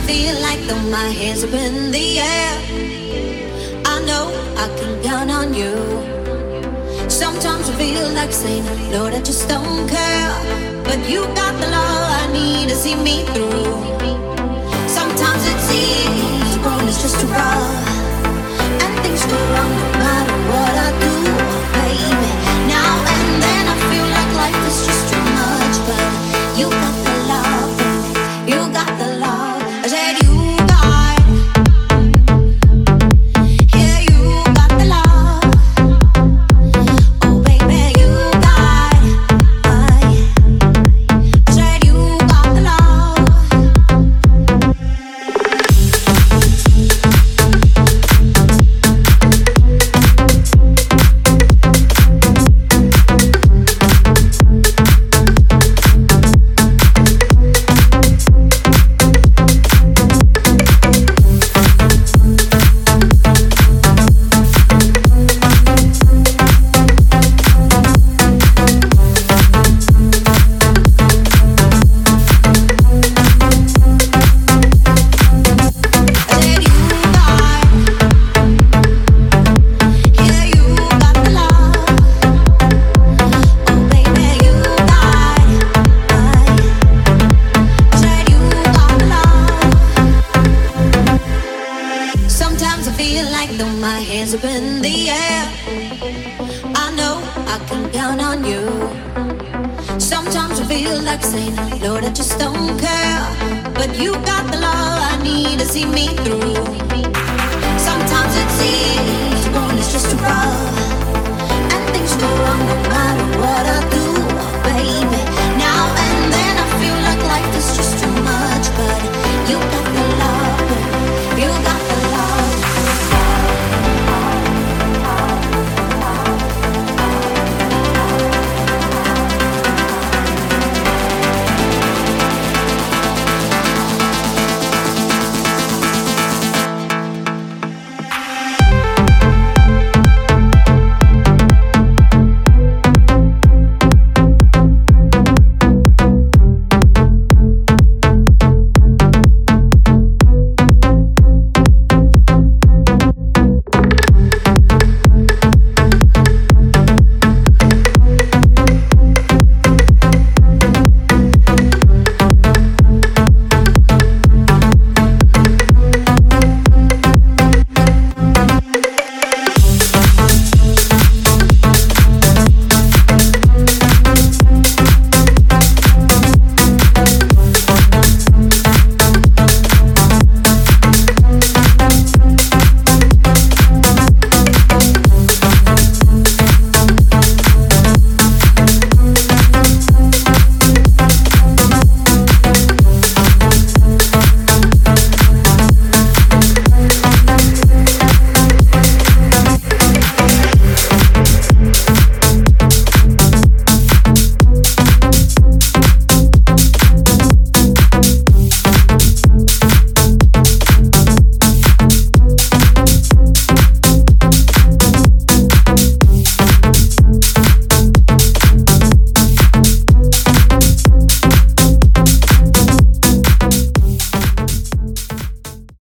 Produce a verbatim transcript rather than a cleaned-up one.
feel like though my hands up in the air, I know I can count on you. Sometimes I feel like saying, Lord, I just don't care, but you got the love I need to see me through. Sometimes it seems the road is just too rough, and things go wrong no matter what I do, baby. Now and then I feel like life is just too much, but you got the love, you got the love. I said you got, yeah, you got the love. Oh baby, you got, I, I said you got the love. Sometimes I feel like though my hands up in the air, I know I can count on you. Sometimes I feel like saying, Lord, I just don't care, but you got the love I need to see me through.